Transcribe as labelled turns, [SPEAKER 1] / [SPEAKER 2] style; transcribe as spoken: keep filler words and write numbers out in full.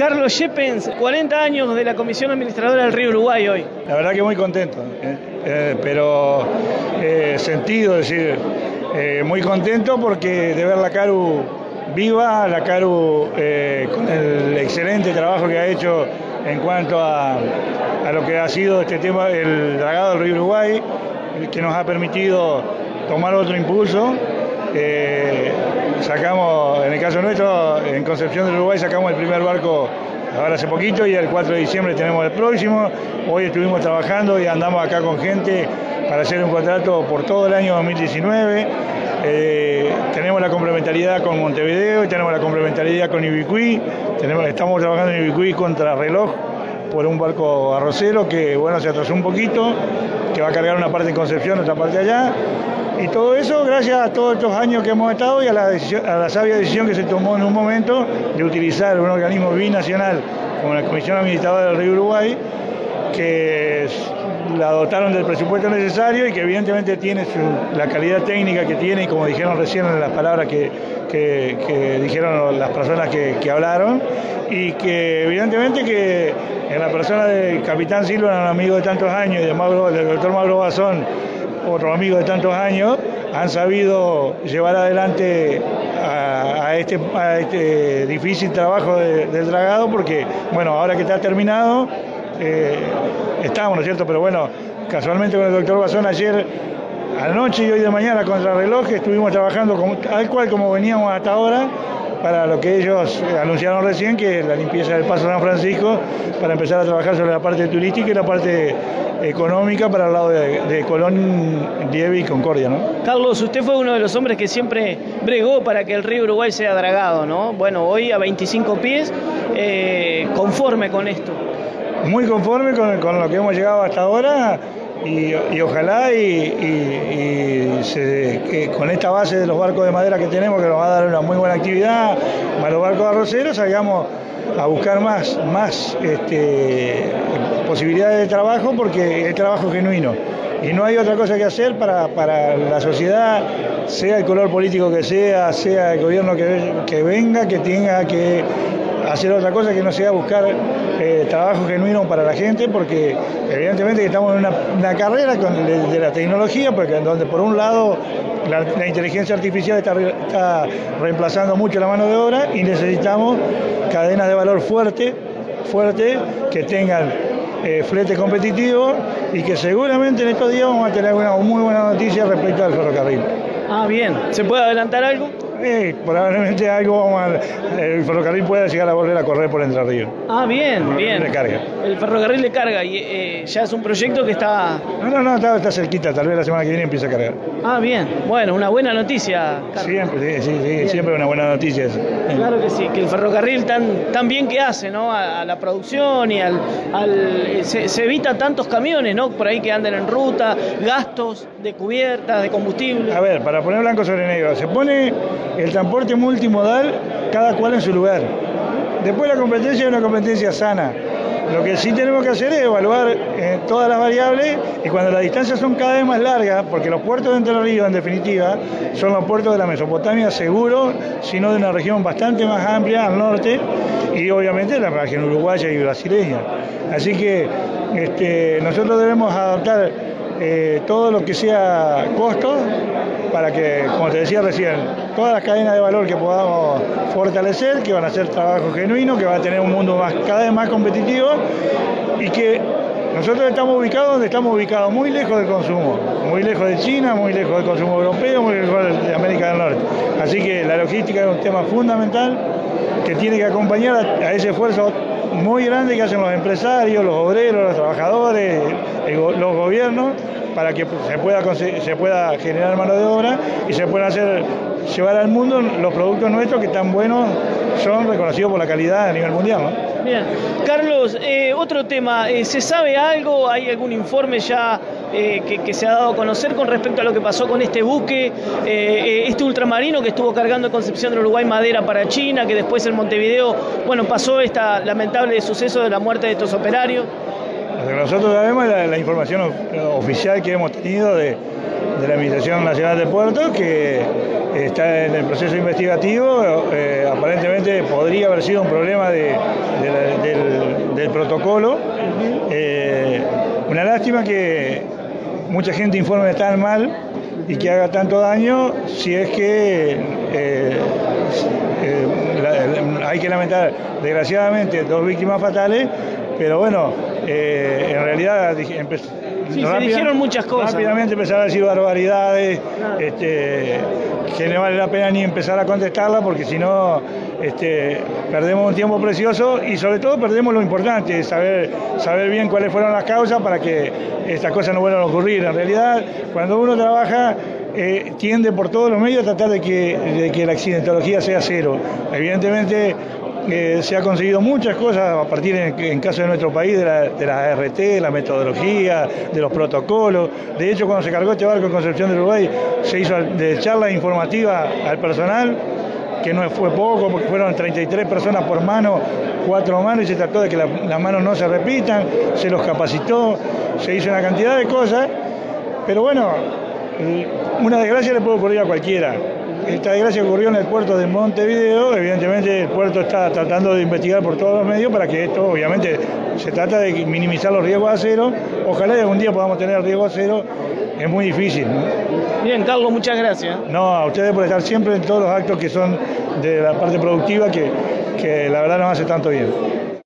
[SPEAKER 1] Carlos Schepens, cuarenta años de la Comisión Administradora del Río Uruguay hoy.
[SPEAKER 2] La verdad que muy contento, eh, eh, pero eh, sentido, es decir, eh, muy contento porque de ver la Caru viva, la Caru eh, con el excelente trabajo que ha hecho en cuanto a, a lo que ha sido este tema, el dragado del Río Uruguay, que nos ha permitido tomar otro impulso. Eh, sacamos, en el caso nuestro, en Concepción del Uruguay sacamos el primer barco ahora hace poquito y el cuatro de diciembre tenemos el próximo. Hoy estuvimos trabajando y andamos acá con gente para hacer un contrato por todo el año dos mil diecinueve. Eh, tenemos la complementariedad con Montevideo y tenemos la complementariedad con Ibicuí. Tenemos, estamos trabajando en Ibicuí contra reloj por un barco arrocero que bueno se atrasó un poquito, que va a cargar una parte en Concepción, otra parte allá. Y todo eso gracias a todos estos años que hemos estado y a la, decisión, a la sabia decisión que se tomó en un momento de utilizar un organismo binacional como la Comisión Administradora del Río Uruguay, que la dotaron del presupuesto necesario y que evidentemente tiene su, la calidad técnica que tiene, y como dijeron recién en las palabras que, que, que dijeron las personas que, que hablaron, y que evidentemente que en la persona del capitán Silva, un amigo de tantos años, y de Mauro, del doctor Mauro Bazón, otro amigo de tantos años, han sabido llevar adelante a, a, este, a este difícil trabajo de, del dragado, porque, bueno, ahora que está terminado, eh, estamos, ¿no es cierto? Pero bueno, casualmente con el doctor Bazón ayer anoche y hoy de mañana contra reloj estuvimos trabajando como, tal cual como veníamos hasta ahora, para lo que ellos anunciaron recién, que es la limpieza del Paso San Francisco, para empezar a trabajar sobre la parte turística y la parte económica para el lado de, de Colón, Dieve y Concordia, ¿no?
[SPEAKER 1] Carlos, usted fue uno de los hombres que siempre bregó para que el río Uruguay sea dragado, ¿no? Bueno, hoy a veinticinco pies, eh, conforme con esto.
[SPEAKER 2] Muy conforme con, con lo que hemos llegado hasta ahora. Y, y ojalá y, y, y se, que con esta base de los barcos de madera que tenemos, que nos va a dar una muy buena actividad, más los barcos arroceros, salgamos a buscar más, más este, posibilidades de trabajo, porque es trabajo genuino. Y no hay otra cosa que hacer para, para la sociedad, sea el color político que sea, sea el gobierno que, que venga, que tenga que hacer otra cosa que no sea buscar eh, trabajo genuino para la gente, porque evidentemente estamos en una, una carrera con, de, de la tecnología, porque en donde por un lado la, la inteligencia artificial está, está reemplazando mucho la mano de obra y necesitamos cadenas de valor fuerte, fuerte que tengan eh, flete competitivo, y que seguramente en estos días vamos a tener una muy buena noticia respecto al ferrocarril.
[SPEAKER 1] Ah, bien. ¿Se puede adelantar algo?
[SPEAKER 2] Eh, probablemente algo vamos a, el ferrocarril pueda llegar a volver a correr por Entre Ríos.
[SPEAKER 1] Ah, bien,
[SPEAKER 2] el
[SPEAKER 1] bien.
[SPEAKER 2] De carga.
[SPEAKER 1] El ferrocarril de carga, y eh, ya es un proyecto que está...
[SPEAKER 2] No, no, no, está, está cerquita, tal vez la semana que viene empiece a cargar.
[SPEAKER 1] Ah, bien. Bueno, una buena noticia, Carlos.
[SPEAKER 2] Siempre, sí, sí, sí, siempre una buena noticia eso.
[SPEAKER 1] Claro que sí, que el ferrocarril tan, tan bien que hace, ¿no? A, a la producción y al... al se, se evita tantos camiones, ¿no? Por ahí que anden en ruta, gastos de cubiertas, de combustible.
[SPEAKER 2] A ver, para poner blanco sobre negro, se pone el transporte multimodal, cada cual en su lugar. Después la competencia es una competencia sana. Lo que sí tenemos que hacer es evaluar eh, todas las variables, y cuando las distancias son cada vez más largas, porque los puertos de Entre Ríos, en definitiva, son los puertos de la Mesopotamia seguro, sino de una región bastante más amplia al norte, y obviamente la región uruguaya y brasileña. Así que este, nosotros debemos adaptar eh, todo lo que sea costo, para que, como te decía recién, todas las cadenas de valor que podamos fortalecer, que van a ser trabajo genuino, que va a tener un mundo más, cada vez más competitivo, y que nosotros estamos ubicados donde estamos ubicados, muy lejos del consumo, muy lejos de China, muy lejos del consumo europeo, muy lejos de América del Norte. Así que la logística es un tema fundamental que tiene que acompañar a, a ese esfuerzo muy grande que hacen los empresarios, los obreros, los trabajadores, el, los gobiernos, para que se pueda, se pueda generar mano de obra y se puedan hacer, llevar al mundo los productos nuestros que tan buenos son, reconocidos por la calidad a nivel mundial, ¿no?
[SPEAKER 1] Bien. Carlos, eh, otro tema, eh, ¿se sabe algo? ¿Hay algún informe ya eh, que, que se ha dado a conocer con respecto a lo que pasó con este buque, eh, este ultramarino que estuvo cargando en Concepción del Uruguay madera para China, que después en Montevideo, bueno, pasó este lamentable suceso de la muerte de estos operarios?
[SPEAKER 2] Nosotros sabemos la, la información oficial que hemos tenido de, de la Administración Nacional de Puertos, que está en el proceso investigativo. Eh, aparentemente podría haber sido un problema de, de, la, del protocolo. Eh, una lástima que mucha gente informe tan mal y que haga tanto daño, si es que eh, eh, la, hay que lamentar desgraciadamente dos víctimas fatales, pero bueno, eh, en realidad
[SPEAKER 1] sí, rápida, se dijeron muchas cosas.
[SPEAKER 2] Rápidamente empezaron a decir barbaridades, ah. este, que no vale la pena ni empezar a contestarla, porque si no este, perdemos un tiempo precioso y sobre todo perdemos lo importante, saber, saber bien cuáles fueron las causas para que estas cosas no vuelvan a ocurrir. En realidad, cuando uno trabaja, eh, tiende por todos los medios a tratar de que, de que la accidentología sea cero. Evidentemente, Eh, se ha conseguido muchas cosas a partir, en, en caso de nuestro país, de la, de la A R T, de la metodología, de los protocolos. De hecho, cuando se cargó este barco en Concepción del Uruguay, se hizo de charla informativa al personal, que no fue poco, porque fueron treinta y tres personas por mano, cuatro manos, y se trató de que la, las manos no se repitan, se los capacitó, se hizo una cantidad de cosas, pero bueno, una desgracia le puede ocurrir a cualquiera. Esta desgracia ocurrió en el puerto de Montevideo. Evidentemente el puerto está tratando de investigar por todos los medios para que esto, obviamente, se trata de minimizar los riesgos a cero. Ojalá algún día podamos tener riesgo a cero. Es muy difícil, ¿no?
[SPEAKER 1] Bien, Carlos, muchas gracias.
[SPEAKER 2] No, a ustedes por estar siempre en todos los actos que son de la parte productiva, que, que la verdad nos hace tanto bien.